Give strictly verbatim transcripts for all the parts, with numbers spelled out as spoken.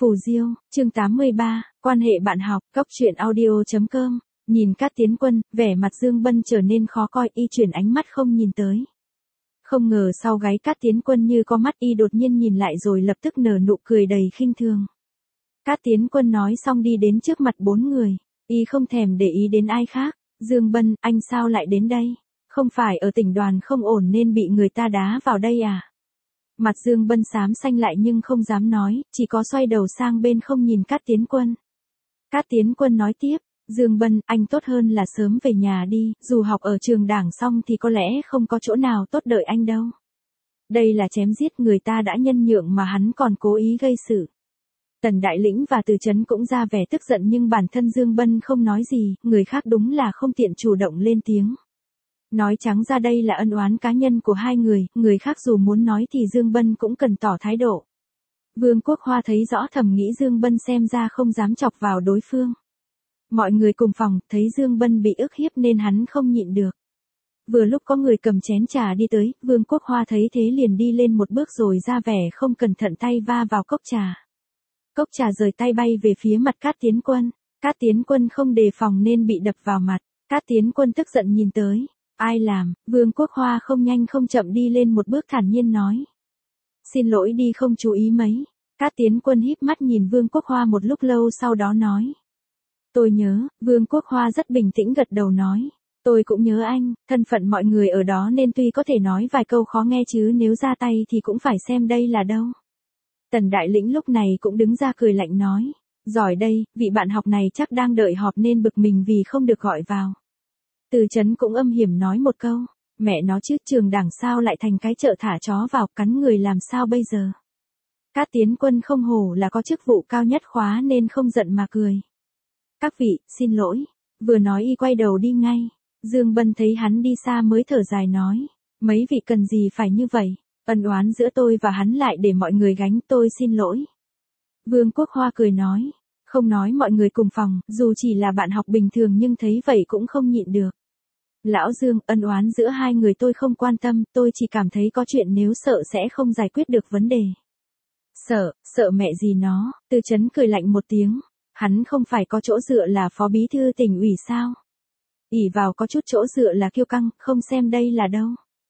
Phù Diêu, chương tám mươi ba, quan hệ bạn học, cốc truyện audio chấm com, nhìn Cát Tiến Quân, vẻ mặt Dương Bân trở nên khó coi, y chuyển ánh mắt không nhìn tới. Không ngờ sau gáy Cát Tiến Quân như có mắt, y đột nhiên nhìn lại rồi lập tức nở nụ cười đầy khinh thường. Cát Tiến Quân nói xong đi đến trước mặt bốn người, y không thèm để ý đến ai khác. Dương Bân, anh sao lại đến đây? Không phải ở tỉnh đoàn không ổn nên bị người ta đá vào đây à? Mặt Dương Bân xám xanh lại nhưng không dám nói, chỉ có xoay đầu sang bên không nhìn Cát Tiến Quân. Cát Tiến Quân nói tiếp, Dương Bân, anh tốt hơn là sớm về nhà đi, dù học ở trường đảng xong thì có lẽ không có chỗ nào tốt đợi anh đâu. Đây là chém giết, người ta đã nhân nhượng mà hắn còn cố ý gây sự. Tần Đại Lĩnh và Từ Chấn cũng ra vẻ tức giận nhưng bản thân Dương Bân không nói gì, người khác đúng là không tiện chủ động lên tiếng. Nói trắng ra đây là ân oán cá nhân của hai người, người khác dù muốn nói thì Dương Bân cũng cần tỏ thái độ. Vương Quốc Hoa thấy rõ, thầm nghĩ Dương Bân xem ra không dám chọc vào đối phương. Mọi người cùng phòng, thấy Dương Bân bị ức hiếp nên hắn không nhịn được. Vừa lúc có người cầm chén trà đi tới, Vương Quốc Hoa thấy thế liền đi lên một bước rồi ra vẻ không cẩn thận tay va vào cốc trà. Cốc trà rời tay bay về phía mặt Cát Tiến Quân. Cát Tiến Quân không đề phòng nên bị đập vào mặt. Cát Tiến Quân tức giận nhìn tới. Ai làm? Vương Quốc Hoa không nhanh không chậm đi lên một bước thản nhiên nói. Xin lỗi đi, không chú ý mấy. Cát Tiến Quân híp mắt nhìn Vương Quốc Hoa một lúc lâu sau đó nói. Tôi nhớ. Vương Quốc Hoa rất bình tĩnh gật đầu nói. Tôi cũng nhớ anh, thân phận mọi người ở đó nên tuy có thể nói vài câu khó nghe chứ nếu ra tay thì cũng phải xem đây là đâu. Tần Đại Lĩnh lúc này cũng đứng ra cười lạnh nói. Giỏi đây, vị bạn học này chắc đang đợi họp nên bực mình vì không được gọi vào. Từ Chấn cũng âm hiểm nói một câu. Mẹ nó chứ, trường đảng sao lại thành cái chợ thả chó vào, cắn người làm sao bây giờ. Cát Tiến Quân không hổ là có chức vụ cao nhất khóa nên không giận mà cười. Các vị, xin lỗi. Vừa nói y quay đầu đi ngay. Dương Bân thấy hắn đi xa mới thở dài nói. Mấy vị cần gì phải như vậy. Ân oán giữa tôi và hắn lại để mọi người gánh, tôi xin lỗi. Vương Quốc Hoa cười nói. Không nói mọi người cùng phòng, dù chỉ là bạn học bình thường nhưng thấy vậy cũng không nhịn được. Lão Dương, ân oán giữa hai người tôi không quan tâm, tôi chỉ cảm thấy có chuyện nếu sợ sẽ không giải quyết được vấn đề. Sợ, sợ mẹ gì nó, Từ Chấn cười lạnh một tiếng. Hắn không phải có chỗ dựa là phó bí thư tỉnh ủy sao? ỷ vào có chút chỗ dựa là kiêu căng, không xem đây là đâu.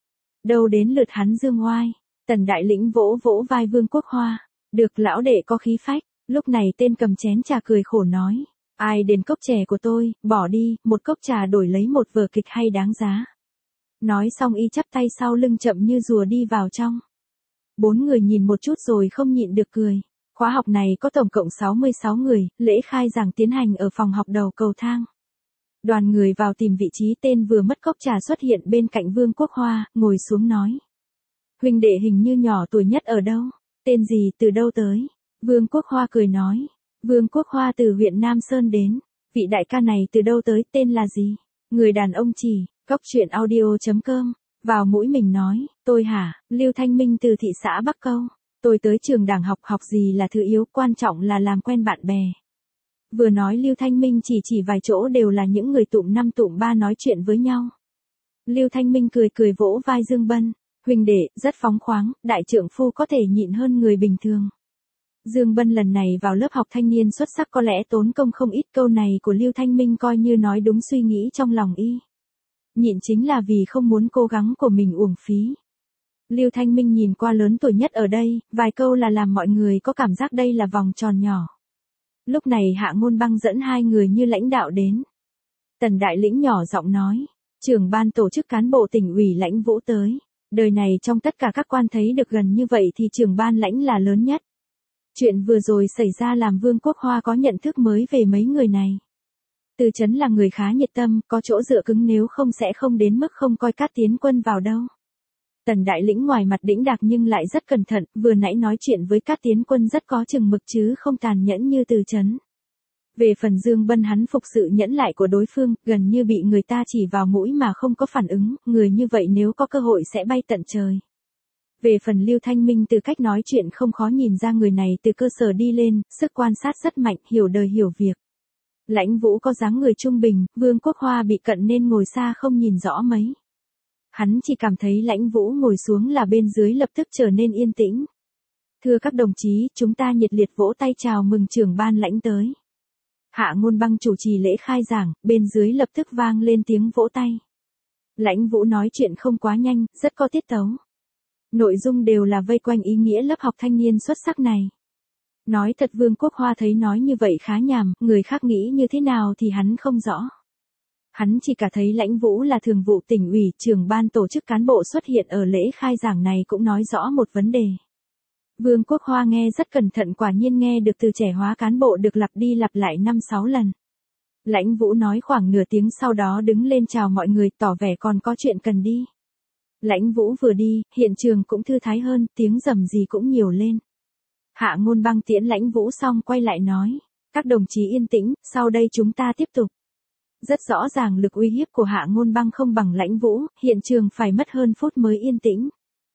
Đâu đến lượt hắn dương oai. Tần Đại Lĩnh vỗ vỗ vai Vương Quốc Hoa. Được, lão đệ có khí phách. Lúc này tên cầm chén trà cười khổ nói. Ai đến cốc chè của tôi, bỏ đi, một cốc trà đổi lấy một vở kịch hay đáng giá. Nói xong y chắp tay sau lưng chậm như rùa đi vào trong. Bốn người nhìn một chút rồi không nhịn được cười. Khóa học này có tổng cộng sáu mươi sáu người, lễ khai giảng tiến hành ở phòng học đầu cầu thang. Đoàn người vào tìm vị trí, tên vừa mất cốc trà xuất hiện bên cạnh Vương Quốc Hoa, ngồi xuống nói. Huynh đệ hình như nhỏ tuổi nhất ở đâu? Tên gì, từ đâu tới? Vương Quốc Hoa cười nói. Vương Quốc Hoa từ huyện Nam Sơn đến. Vị đại ca này từ đâu tới, tên là gì? Người đàn ông chỉ, cốc truyện audio chấm com. Vào mũi mình nói, tôi hả, Lưu Thanh Minh từ thị xã Bắc Câu. Tôi tới trường đảng học, học gì là thứ yếu, quan trọng là làm quen bạn bè. Vừa nói Lưu Thanh Minh chỉ chỉ vài chỗ đều là những người tụm năm tụm ba nói chuyện với nhau. Lưu Thanh Minh cười cười vỗ vai Dương Bân. Huynh đệ, rất phóng khoáng, đại trượng phu có thể nhịn hơn người bình thường. Dương Bân lần này vào lớp học thanh niên xuất sắc có lẽ tốn công không ít, câu này của Lưu Thanh Minh coi như nói đúng suy nghĩ trong lòng y. Nhịn chính là vì không muốn cố gắng của mình uổng phí. Lưu Thanh Minh nhìn qua lớn tuổi nhất ở đây, vài câu là làm mọi người có cảm giác đây là vòng tròn nhỏ. Lúc này Hạ Ngôn Băng dẫn hai người như lãnh đạo đến. Tần Đại Lĩnh nhỏ giọng nói, trưởng ban tổ chức cán bộ tỉnh ủy Lãnh Vũ tới. Đời này trong tất cả các quan thấy được gần như vậy thì trưởng ban Lãnh là lớn nhất. Chuyện vừa rồi xảy ra làm Vương Quốc Hoa có nhận thức mới về mấy người này. Từ Chấn là người khá nhiệt tâm, có chỗ dựa cứng, nếu không sẽ không đến mức không coi Cát Tiến Quân vào đâu. Tần Đại Lĩnh ngoài mặt đĩnh đạc nhưng lại rất cẩn thận, vừa nãy nói chuyện với Cát Tiến Quân rất có chừng mực chứ không tàn nhẫn như Từ Chấn. Về phần Dương Bân, hắn phục sự nhẫn lại của đối phương, gần như bị người ta chỉ vào mũi mà không có phản ứng, người như vậy nếu có cơ hội sẽ bay tận trời. Về phần Lưu Thanh Minh, từ cách nói chuyện không khó nhìn ra người này từ cơ sở đi lên, sức quan sát rất mạnh, hiểu đời hiểu việc. Lãnh Vũ có dáng người trung bình, Vương Quốc Hoa bị cận nên ngồi xa không nhìn rõ mấy. Hắn chỉ cảm thấy Lãnh Vũ ngồi xuống là bên dưới lập tức trở nên yên tĩnh. Thưa các đồng chí, chúng ta nhiệt liệt vỗ tay chào mừng trưởng ban lãnh tới. Hạ Ngôn Băng chủ trì lễ khai giảng, bên dưới lập tức vang lên tiếng vỗ tay. Lãnh Vũ nói chuyện không quá nhanh, rất có tiết tấu. Nội dung đều là vây quanh ý nghĩa lớp học thanh niên xuất sắc này. Nói thật Vương Quốc Hoa thấy nói như vậy khá nhàm, người khác nghĩ như thế nào thì hắn không rõ. Hắn chỉ cả thấy Lãnh Vũ là thường vụ tỉnh ủy, trưởng ban tổ chức cán bộ xuất hiện ở lễ khai giảng này cũng nói rõ một vấn đề. Vương Quốc Hoa nghe rất cẩn thận, quả nhiên nghe được từ trẻ hóa cán bộ được lặp đi lặp lại năm sáu lần. Lãnh Vũ nói khoảng nửa tiếng sau đó đứng lên chào mọi người, tỏ vẻ còn có chuyện cần đi. Lãnh Vũ vừa đi, hiện trường cũng thư thái hơn, tiếng rầm rì cũng nhiều lên. Hạ Ngôn Băng tiễn Lãnh Vũ xong quay lại nói, các đồng chí yên tĩnh, sau đây chúng ta tiếp tục. Rất rõ ràng lực uy hiếp của Hạ Ngôn Băng không bằng Lãnh Vũ, hiện trường phải mất hơn phút mới yên tĩnh.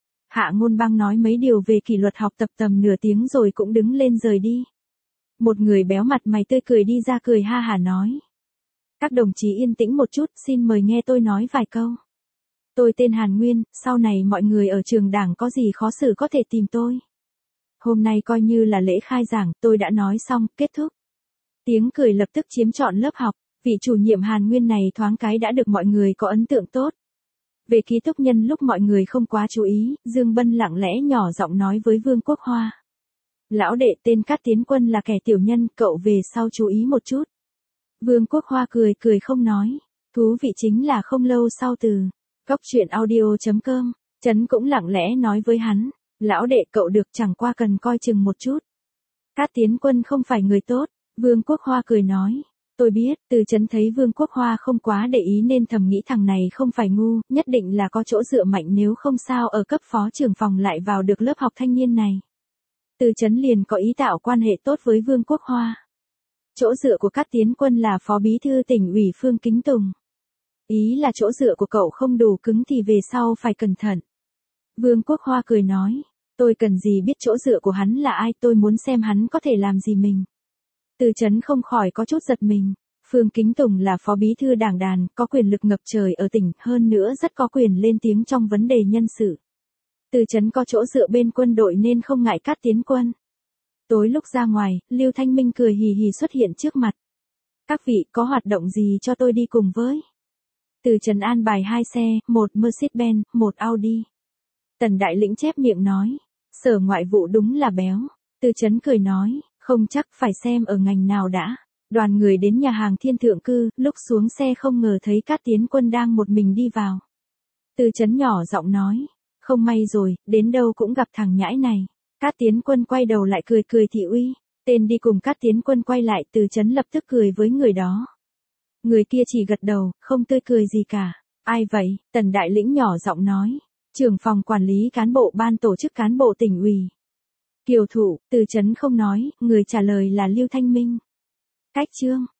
Hạ Ngôn Băng nói mấy điều về kỷ luật học tập tầm nửa tiếng rồi cũng đứng lên rời đi. Một người béo mặt mày tươi cười đi ra cười ha hả nói. Các đồng chí yên tĩnh một chút, xin mời nghe tôi nói vài câu. Tôi tên Hàn Nguyên, sau này mọi người ở trường đảng có gì khó xử có thể tìm tôi. Hôm nay coi như là lễ khai giảng, tôi đã nói xong, kết thúc. Tiếng cười lập tức chiếm trọn lớp học, vị chủ nhiệm Hàn Nguyên này thoáng cái đã được mọi người có ấn tượng tốt. Về ký túc nhân lúc mọi người không quá chú ý, Dương Bân lặng lẽ nhỏ giọng nói với Vương Quốc Hoa. Lão đệ tên Cát Tiến Quân là kẻ tiểu nhân, cậu về sau chú ý một chút. Vương Quốc Hoa cười cười không nói. Thú vị chính là không lâu sau từ Cốc truyện audio chấm com, Trấn cũng lặng lẽ nói với hắn. Lão đệ cậu được chẳng qua cần coi chừng một chút. Cát Tiến Quân không phải người tốt, Vương Quốc Hoa cười nói. Tôi biết, Từ Trấn thấy Vương Quốc Hoa không quá để ý nên thầm nghĩ thằng này không phải ngu, nhất định là có chỗ dựa mạnh, nếu không sao ở cấp phó trưởng phòng lại vào được lớp học thanh niên này. Từ Trấn liền có ý tạo quan hệ tốt với Vương Quốc Hoa. Chỗ dựa của Cát Tiến Quân là phó bí thư tỉnh ủy Phương Kính Tùng. Ý là chỗ dựa của cậu không đủ cứng thì về sau phải cẩn thận. Vương Quốc Hoa cười nói, tôi cần gì biết chỗ dựa của hắn là ai, tôi muốn xem hắn có thể làm gì mình. Từ Trấn không khỏi có chút giật mình. Phương Kính Tùng là phó bí thư đảng đoàn, có quyền lực ngập trời ở tỉnh, hơn nữa rất có quyền lên tiếng trong vấn đề nhân sự. Từ Trấn có chỗ dựa bên quân đội nên không ngại Cát Tiến Quân. Tối lúc ra ngoài, Lưu Thanh Minh cười hì hì xuất hiện trước mặt. Các vị có hoạt động gì cho tôi đi cùng với? Từ Trấn an bài hai xe, một Mercedes-Benz, một Audi. Tần Đại Lĩnh chép miệng nói, Sở Ngoại vụ đúng là béo. Từ Trấn cười nói, không chắc, phải xem ở ngành nào đã. Đoàn người đến nhà hàng Thiên Thượng Cư, lúc xuống xe không ngờ thấy Cát Tiến Quân đang một mình đi vào. Từ Trấn nhỏ giọng nói, không may rồi, đến đâu cũng gặp thằng nhãi này. Cát Tiến Quân quay đầu lại cười cười thị uy. Tên đi cùng Cát Tiến Quân quay lại, Từ Trấn lập tức cười với người đó. Người kia chỉ gật đầu, không tươi cười gì cả. Ai vậy? Tần Đại Lĩnh nhỏ giọng nói. Trưởng phòng quản lý cán bộ ban tổ chức cán bộ tỉnh ủy. Kiều thủ, Từ Trấn không nói, người trả lời là Lưu Thanh Minh. Cách chương.